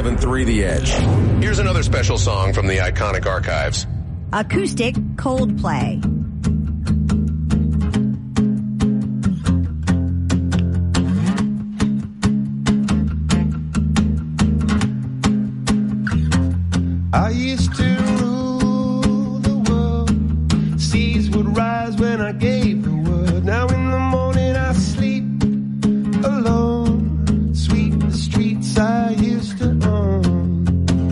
107.3 The Edge. Here's another special song from the iconic archives. Acoustic Coldplay. I used to rule the world. Seas would rise when I gave the word. Now in the morning I sleep alone. Sweep the streets I used to own.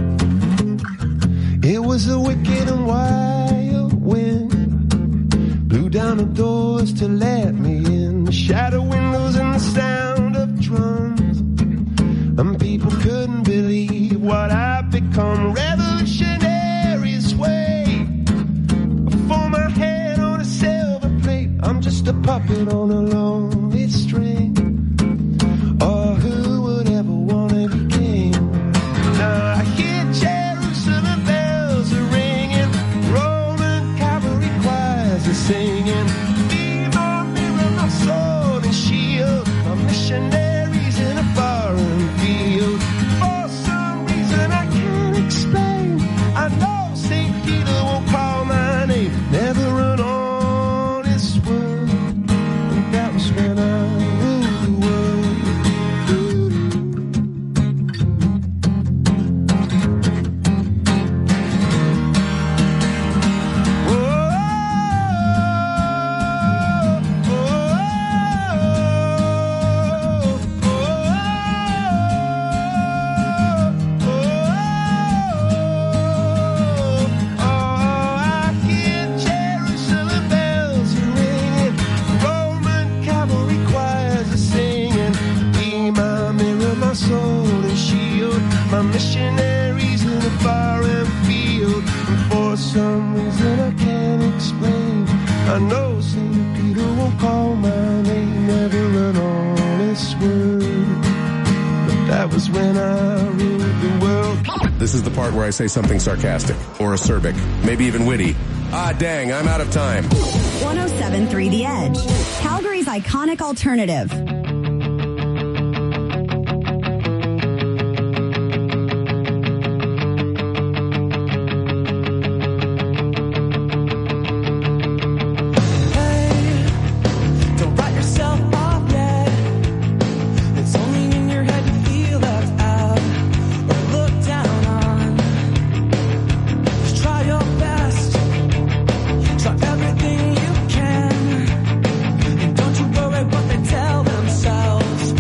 It was a wicked and wild wind. Blew down the doors to let me in. The shadow windows and the sound of drums. And people couldn't believe what I'd become. Revolutionary sway. For my head on a silver plate. I'm just a puppet on a lonely string. Oh, who would ever want to be king? Now I hear Jerusalem bells are ringing. Roman cavalry choirs are singing. Be my mirror, my sword and shield. My missionaries in a foreign field. For some reason I can't explain. I know St. Peter won't call my name. Never an honest word. And that was when I ruled the world. My missionaries in a foreign field. And for some reason I can't explain. I know St. Peter won't call my name. Never an honest word. But that was when I ruled the world. This is the part where I say something sarcastic or acerbic, maybe even witty. Ah, dang, I'm out of time. 107.3 The Edge. Calgary's iconic alternative. Everything you can, and don't you worry what they tell themselves.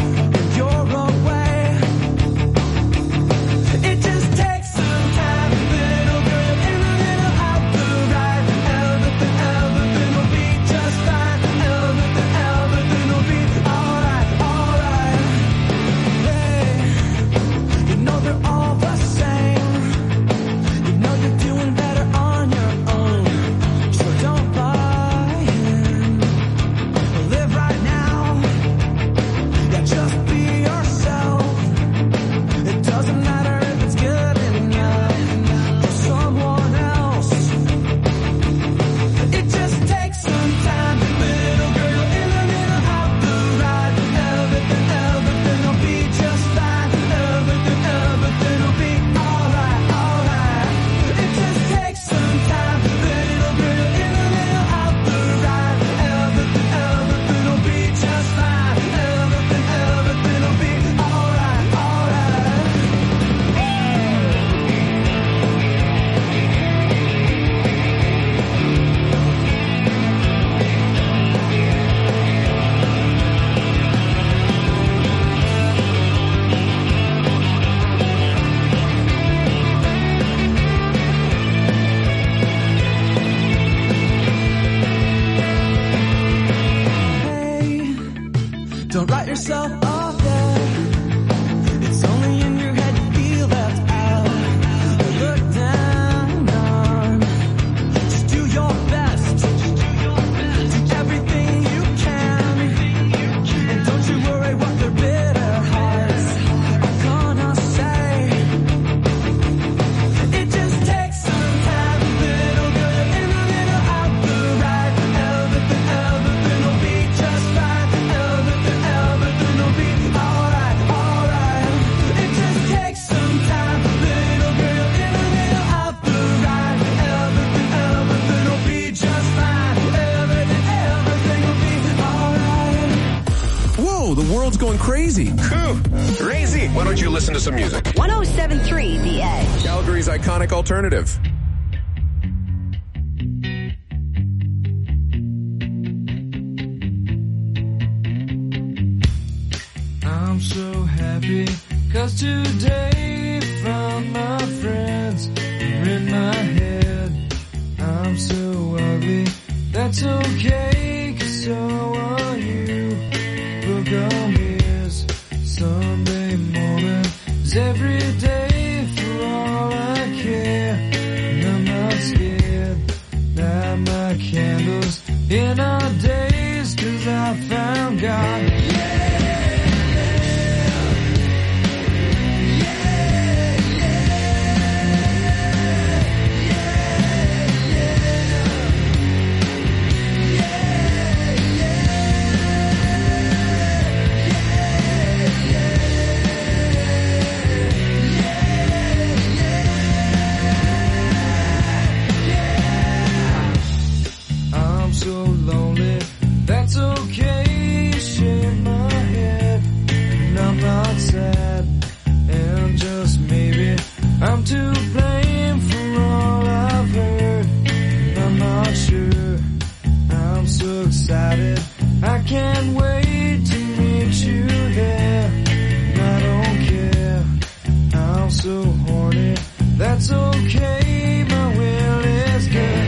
Don't write yourself off yet. It's only in your head you feel left out. Look down on. Just do your best. Do everything you can. And don't you worry what their bitter hearts are gonna say. It just takes some time, little girl, in a little out the right. Everything will be just fine. Everything will be know. The world's going crazy. Crazy. Why don't you listen to some music? 107.3 The Edge. Calgary's iconic alternative. I'm so happy, 'cause today found my friends are in my head. I'm so ugly, that's okay, 'cause so are you. Book on ears, Sunday morning is every day for all I care. And I'm not scared, light my candles in our days, 'cause I found God. That's okay, shake my head, and I'm not sad, and just maybe I'm to blame for all I've heard, and I'm not sure, I'm so excited, I can't wait to meet you there, and I don't care, I'm so horny, that's okay, my will is good.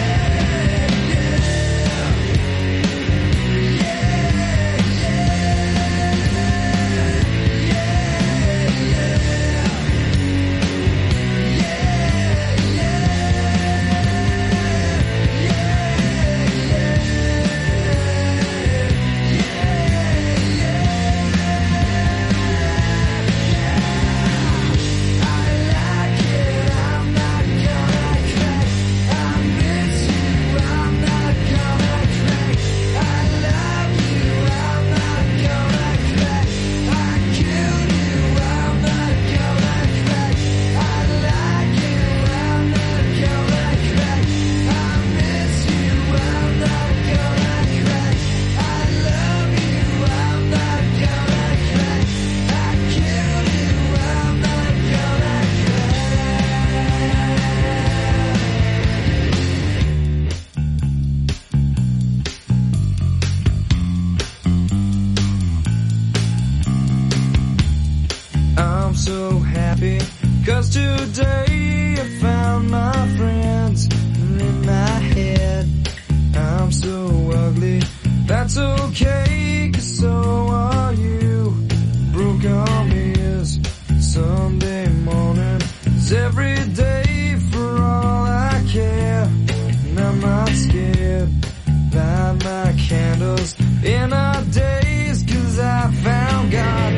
I'm so happy, 'cause today I found my friends in my head. I'm so ugly, that's okay, 'cause so are you. Broke arm ears, Sunday morning is every day for all I care. And I'm not scared, light my candles in our days, 'cause I found God.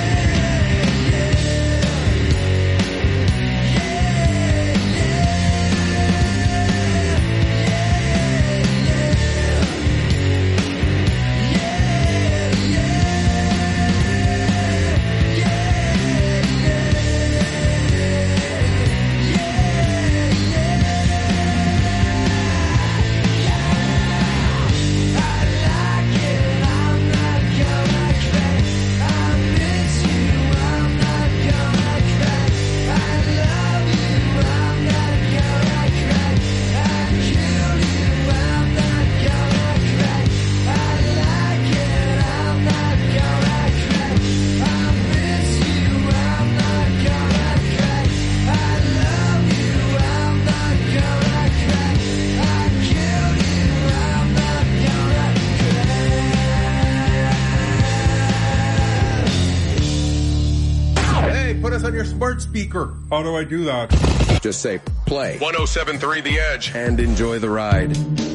Put us on your smart speaker. How do I do that? Just say play 107.3 The Edge. and enjoy the ride.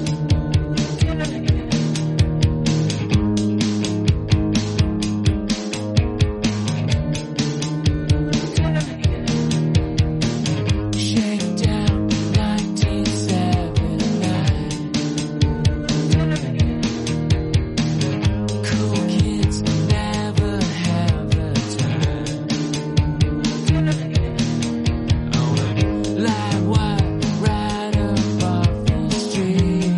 Shakedown 1979. Cool kids never have the time. Light wire right up off the street.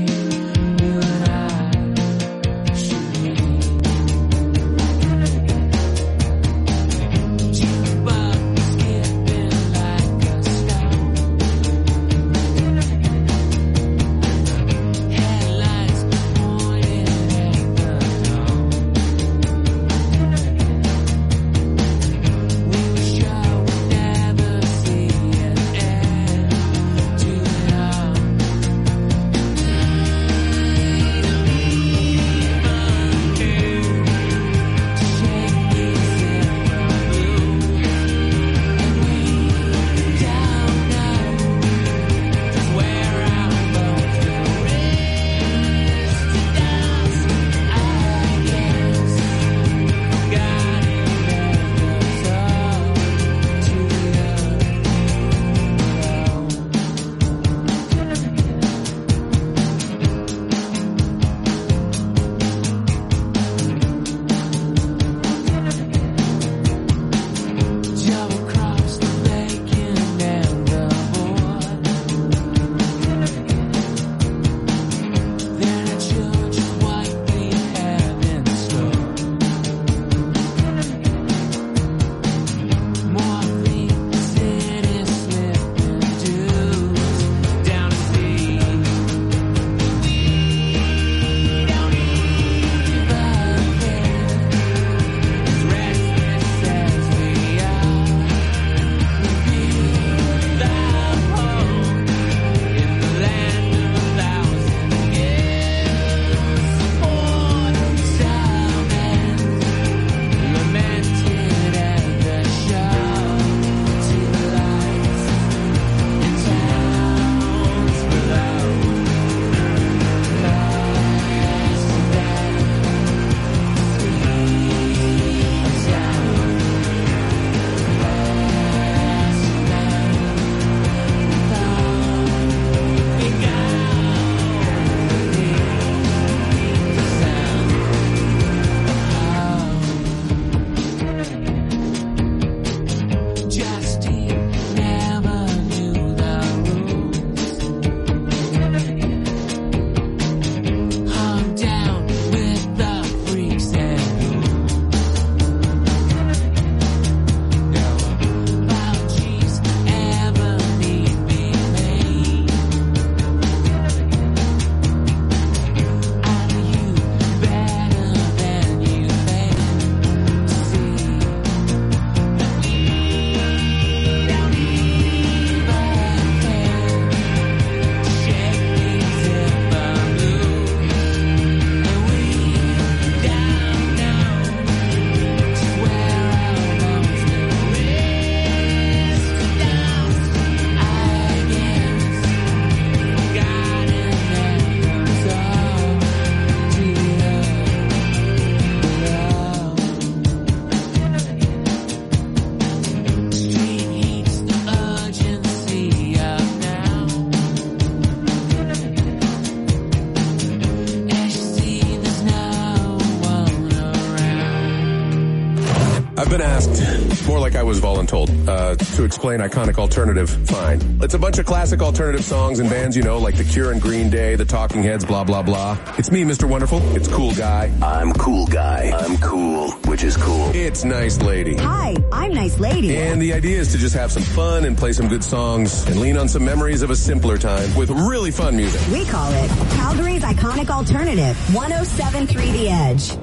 I've been asked, more like I was voluntold, to explain iconic alternative. Fine. It's a bunch of classic alternative songs and bands, you know, like The Cure and Green Day, The Talking Heads, blah, blah, blah. It's me, Mr. Wonderful. It's Cool Guy. I'm Cool Guy. I'm cool, which is cool. It's Nice Lady. Hi, I'm Nice Lady. And the idea is to just have some fun and play some good songs and lean on some memories of a simpler time with really fun music. We call it Calgary's Iconic Alternative, 107.3 The Edge.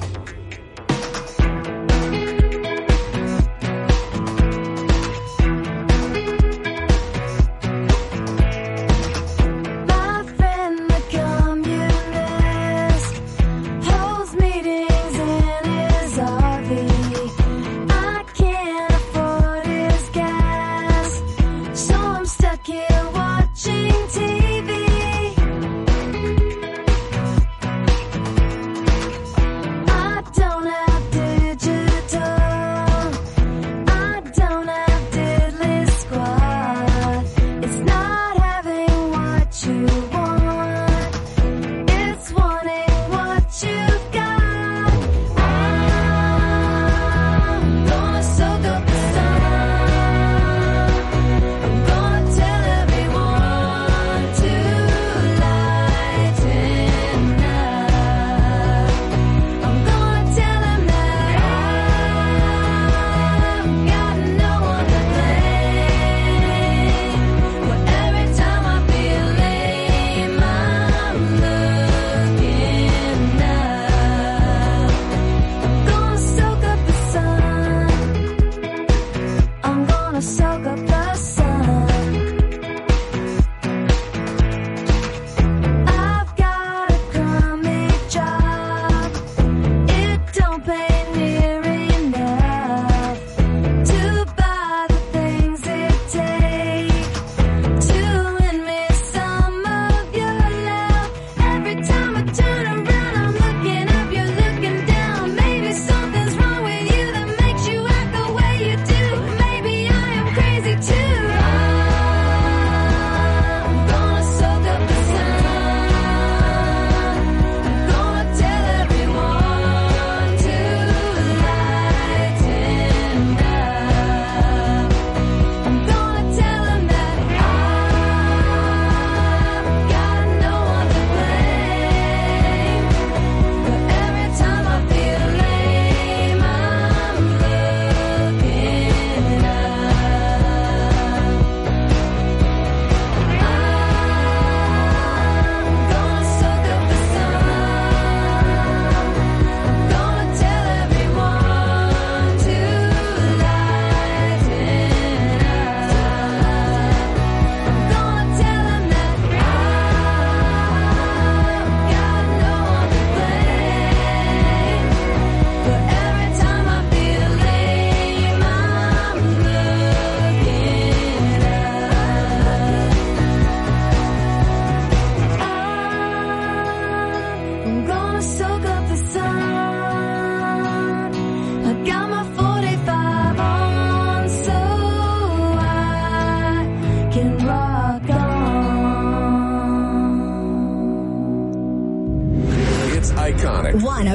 Iconic.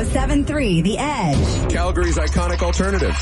107.3 The Edge. Calgary's Iconic Alternative.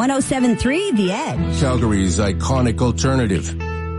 107.3 The Edge. Calgary's iconic alternative.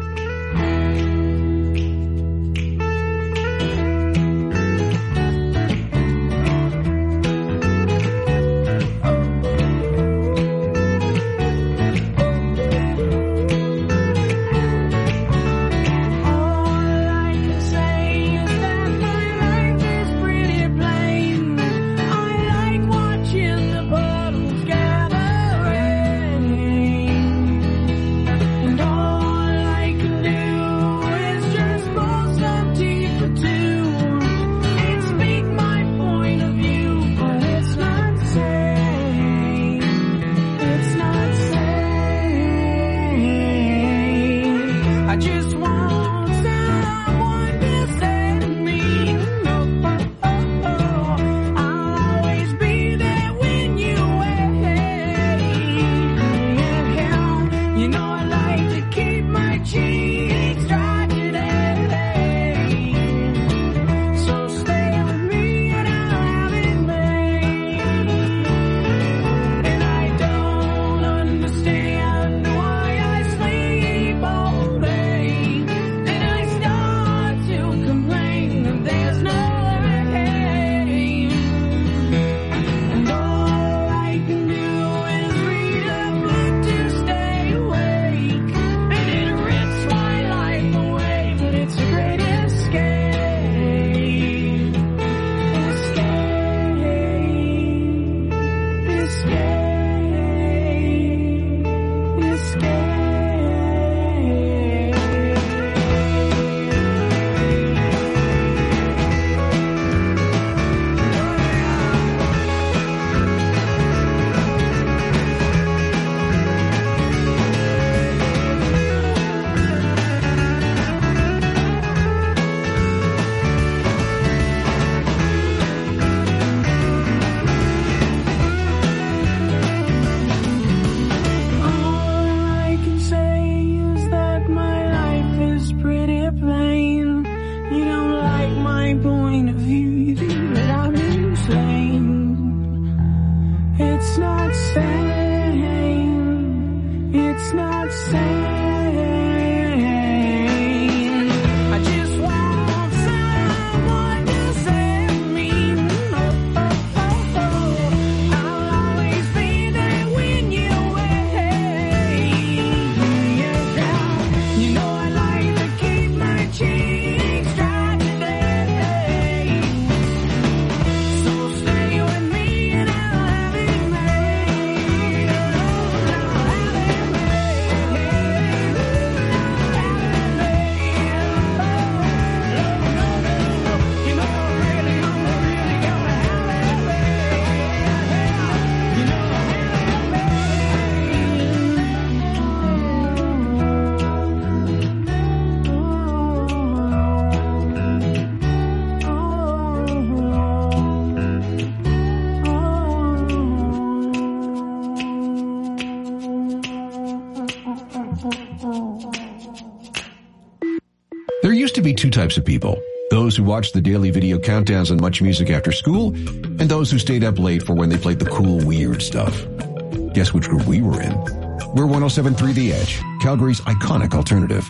There used to be two types of people. Those who watched the daily video countdowns on Much Music after school, and those who stayed up late for when they played the cool, weird stuff. Guess which group we were in? We're 107.3 The Edge, Calgary's iconic alternative.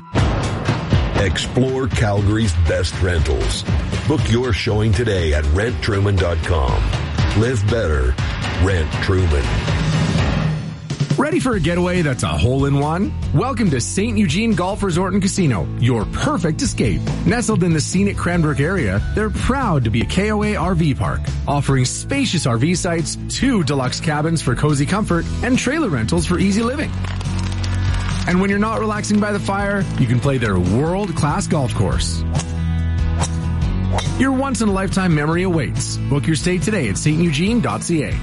Explore Calgary's best rentals. Book your showing today at renttruman.com. Live better. Rent Truman. Ready for a getaway that's a hole-in-one? Welcome to St. Eugene Golf Resort and Casino, your perfect escape. Nestled in the scenic Cranbrook area, they're proud to be a KOA RV park, offering spacious RV sites, 2 deluxe cabins for cozy comfort, and trailer rentals for easy living. And when you're not relaxing by the fire, you can play their world-class golf course. Your once-in-a-lifetime memory awaits. Book your stay today at steugene.ca.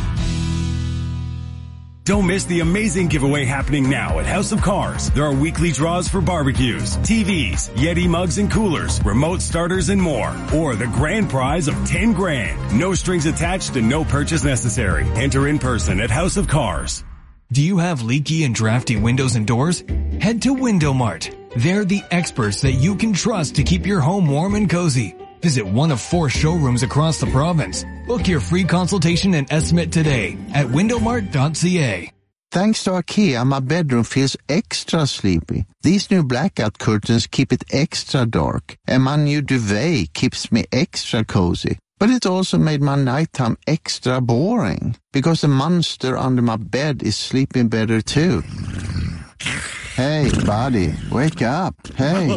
Don't miss the amazing giveaway happening now at House of Cars. There are weekly draws for barbecues, TVs, Yeti mugs and coolers, remote starters and more. Or the grand prize of $10,000. No strings attached and no purchase necessary. Enter in person at House of Cars. Do you have leaky and drafty windows and doors? Head to Window Mart. They're the experts that you can trust to keep your home warm and cozy. Visit one of 4 showrooms across the province. Book your free consultation and estimate today at windowmart.ca. Thanks to IKEA, my bedroom feels extra sleepy. These new blackout curtains keep it extra dark, and my new duvet keeps me extra cozy. But it also made my nighttime extra boring, because the monster under my bed is sleeping better too. Hey, buddy, wake up. Hey.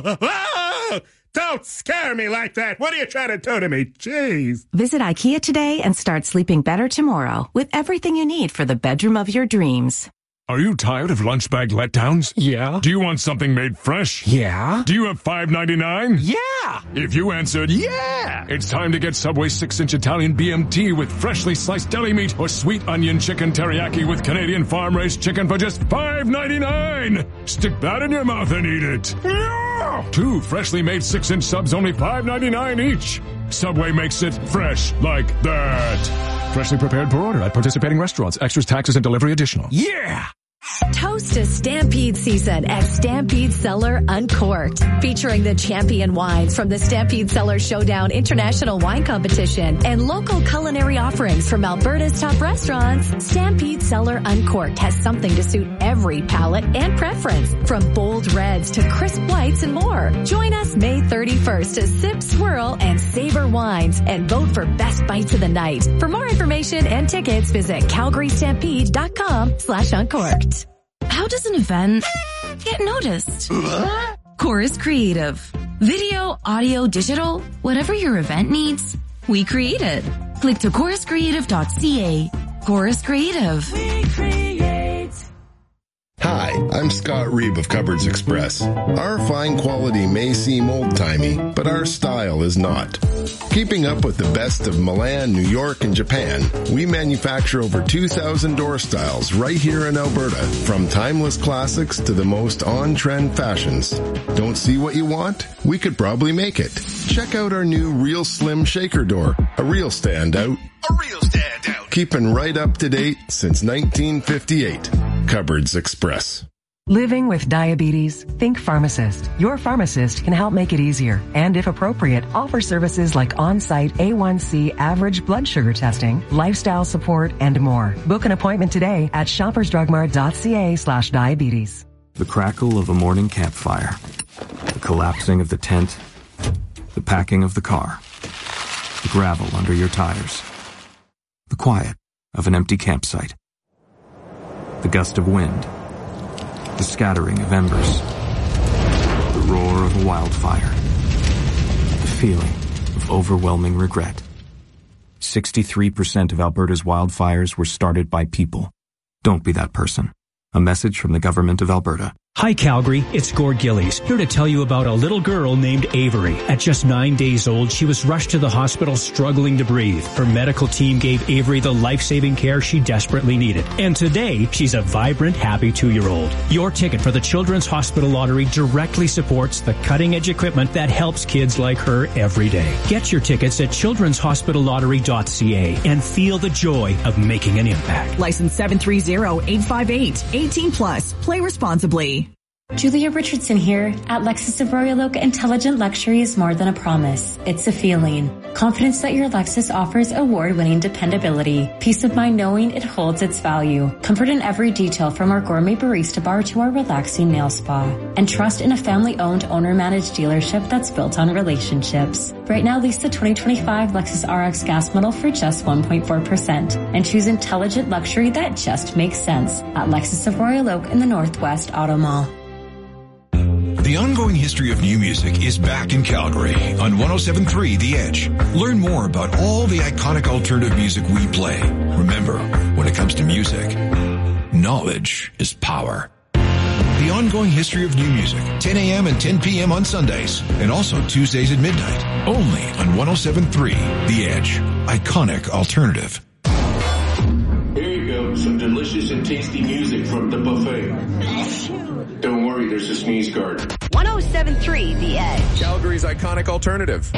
Don't scare me like that. What are you trying to do to me? Jeez. Visit IKEA today and start sleeping better tomorrow with everything you need for the bedroom of your dreams. Are you tired of lunch bag letdowns? Yeah. Do you want something made fresh? Yeah. Do you have $5.99? Yeah. If you answered yeah, it's time to get Subway 6-inch Italian BMT with freshly sliced deli meat or sweet onion chicken teriyaki with Canadian farm-raised chicken for just $5.99. Stick that in your mouth and eat it. Yeah. 2 freshly made 6-inch subs, only $5.99 each. Subway makes it fresh like that. Freshly prepared per order at participating restaurants. Extras, taxes, and delivery additional. Yeah! Toast is Stampede season at Stampede Cellar Uncorked, featuring the champion wines from the Stampede Cellar Showdown International Wine Competition and local culinary offerings from Alberta's top restaurants. Stampede Cellar Uncorked has something to suit every palate and preference, from bold reds to crisp whites and more. Join us May 31st to sip, swirl, and savor wines and vote for best bites of the night. For more information and tickets, visit calgarystampede.com/uncorked. How does an event get noticed? Chorus Creative. Video, audio, digital, whatever your event needs, we create it. Click to choruscreative.ca. Chorus Creative. We create. Hi, I'm Scott Reeb of Cupboards Express. Our fine quality may seem old-timey, but our style is not. Keeping up with the best of Milan, New York, and Japan, we manufacture over 2,000 door styles right here in Alberta, from timeless classics to the most on-trend fashions. Don't see what you want? We could probably make it. Check out our new Real Slim Shaker door, a real standout. A real standout. Keeping right up to date since 1958. Cupboards Express. Living with diabetes? Think pharmacist. Your pharmacist can help make it easier and, if appropriate, offer services like on-site A1C average blood sugar testing, lifestyle support, and more. Book an appointment today at shoppersdrugmart.ca/diabetes. The crackle of a morning campfire. The collapsing of the tent. The packing of the car. The gravel under your tires. The quiet of an empty campsite. The gust of wind. The scattering of embers. The roar of a wildfire. The feeling of overwhelming regret. 63% of Alberta's wildfires were started by people. Don't be that person. A message from the Government of Alberta. Hi Calgary, it's Gord Gillies, here to tell you about a little girl named Avery. At just 9 days old, she was rushed to the hospital struggling to breathe. Her medical team gave Avery the life-saving care she desperately needed. And today, she's a vibrant, happy 2-year-old. Your ticket for the Children's Hospital Lottery directly supports the cutting-edge equipment that helps kids like her every day. Get your tickets at children'shospitallottery.ca and feel the joy of making an impact. License 730858. 18 plus. Play responsibly. Julia Richardson here. At Lexus of Royal Oak, intelligent luxury is more than a promise. It's a feeling. Confidence that your Lexus offers award-winning dependability. Peace of mind knowing it holds its value. Comfort in every detail, from our gourmet barista bar to our relaxing nail spa. And trust in a family-owned, owner-managed dealership that's built on relationships. Right now, lease the 2025 Lexus RX gas model for just 1.4% and choose intelligent luxury that just makes sense at Lexus of Royal Oak in the Northwest Auto Mall. The ongoing history of new music is back in Calgary on 107.3 The Edge. Learn more about all the iconic alternative music we play. Remember, when it comes to music, knowledge is power. The ongoing history of new music, 10 a.m. and 10 p.m. on Sundays, and also Tuesdays at midnight, only on 107.3 The Edge. Iconic alternative. Here you go, some delicious and tasty music from the buffet. Don't worry, there's a sneeze guard. 107.3 The Edge. Calgary's iconic alternative.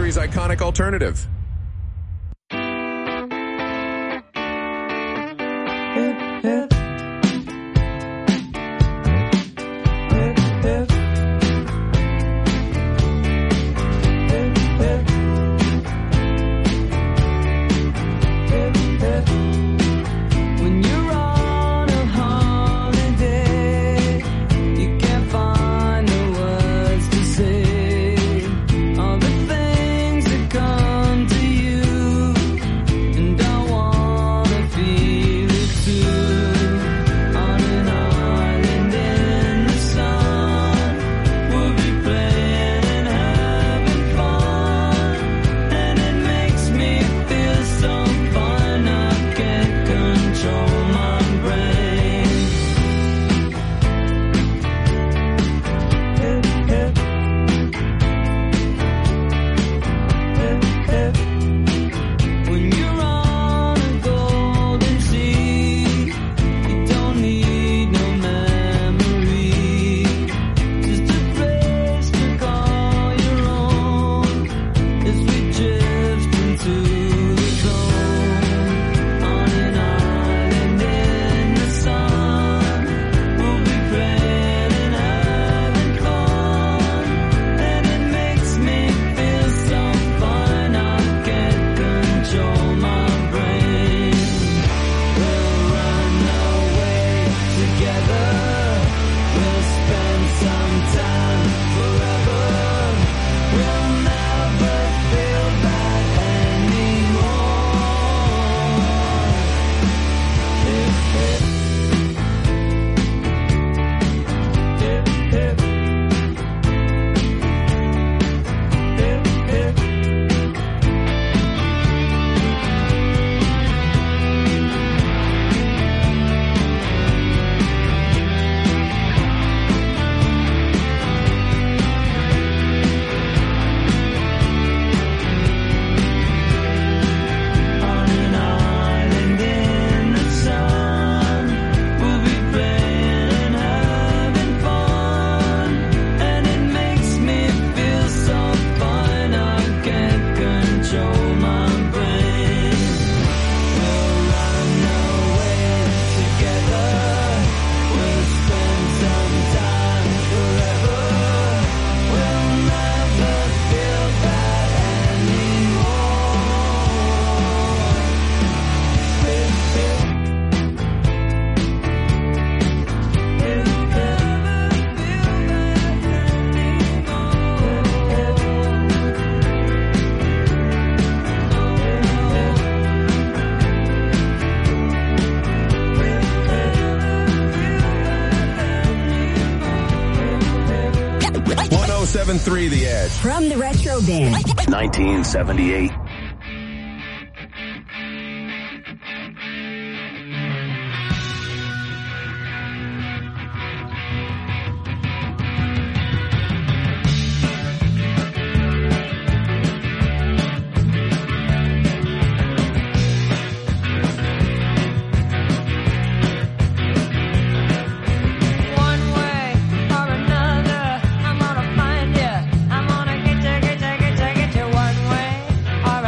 Calgary's iconic alternative. The Edge. From the Retro Bin. 1978. One way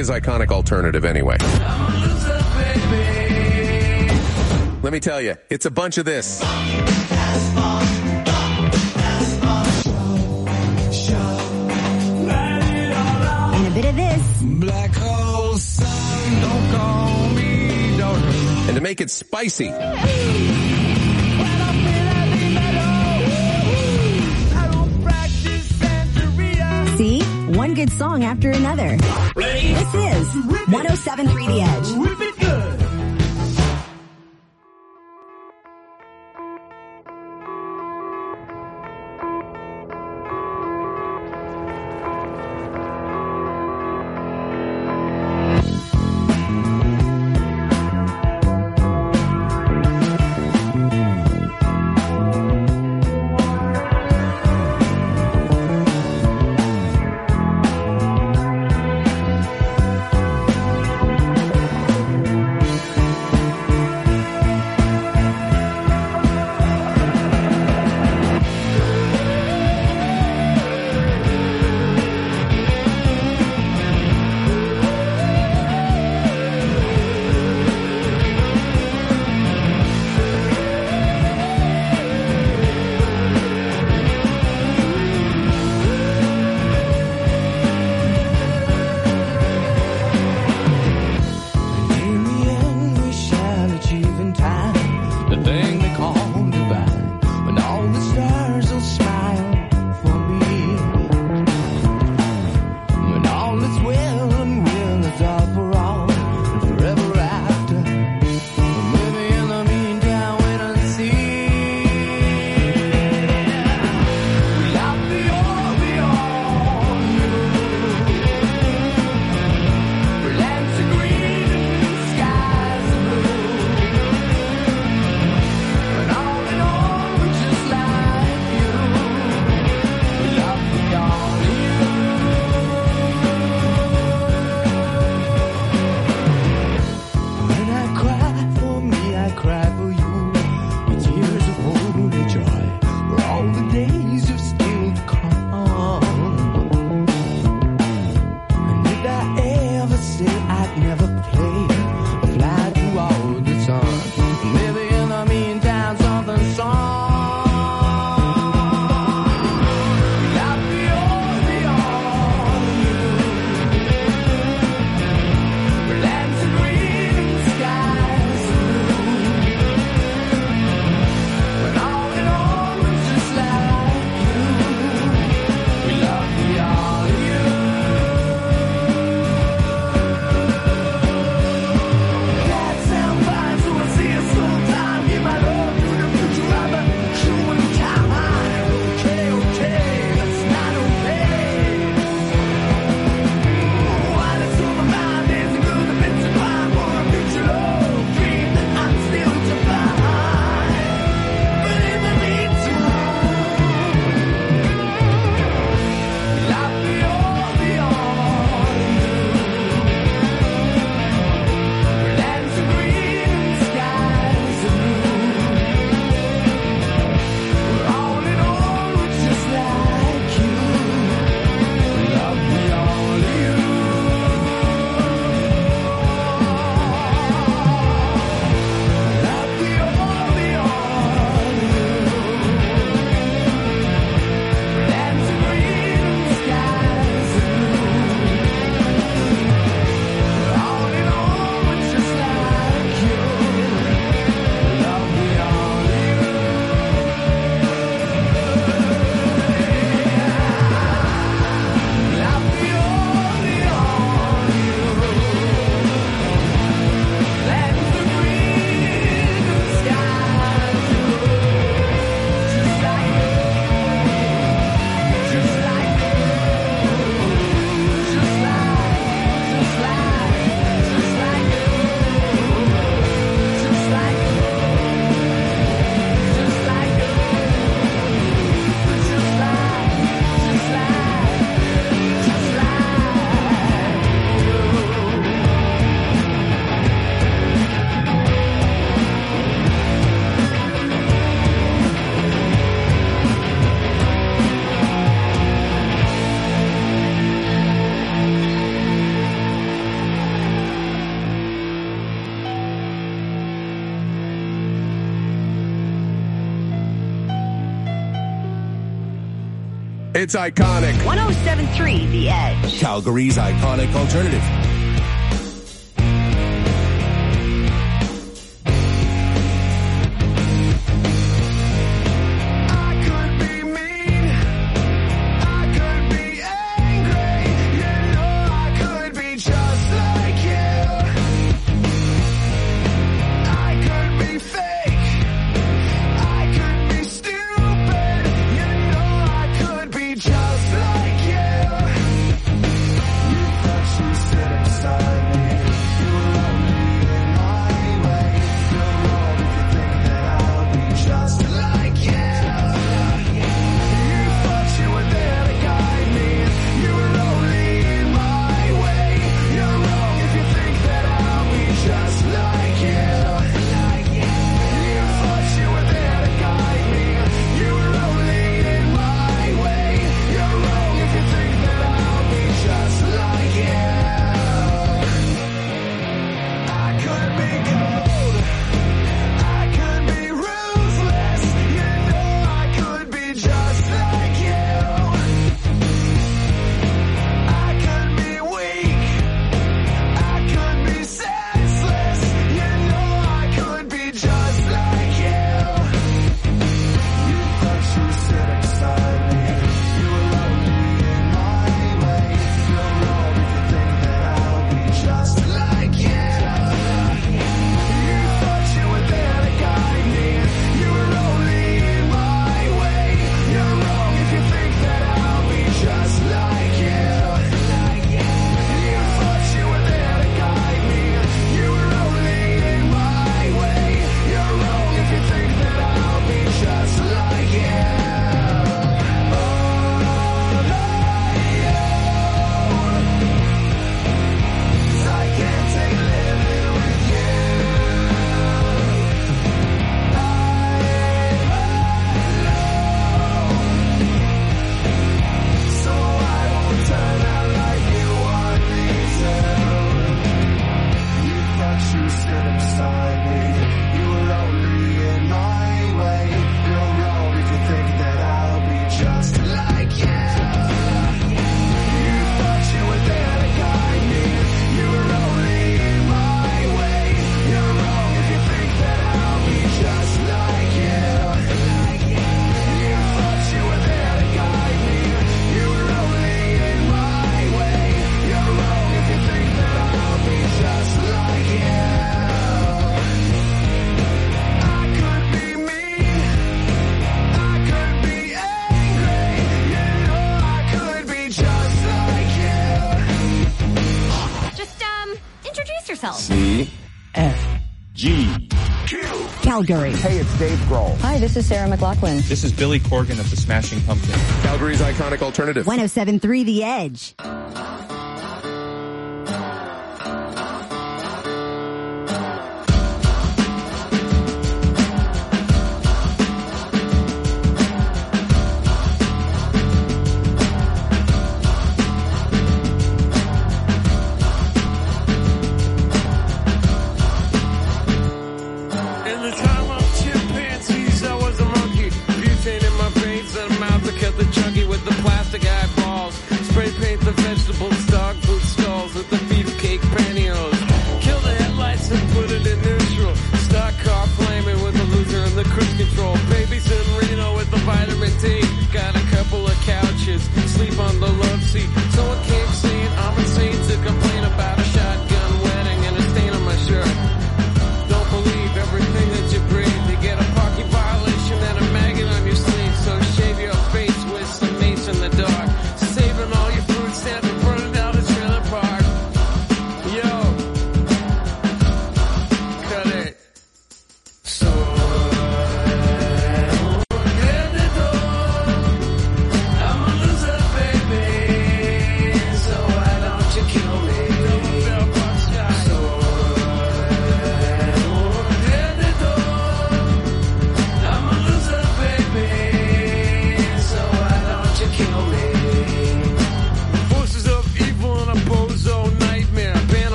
is iconic alternative anyway? Let me tell you, it's a bunch of this. And a bit of this. Black hole sun, don't call me daughter. And to make it spicy, See? One good song after another. This is 107.3 The Edge. It's iconic. 107.3 The Edge. Calgary's iconic alternative. Calgary. Hey, it's Dave Grohl. Hi, this is Sarah McLachlan. This is Billy Corgan of the Smashing Pumpkins. Calgary's iconic alternative. 107.3 The Edge.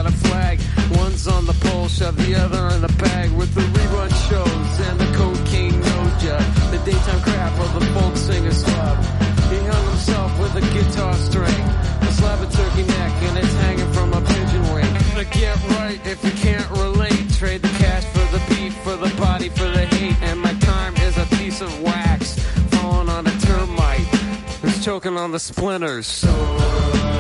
Shove the other in the bag with the rerun shows and the cocaine sucking on the splinters.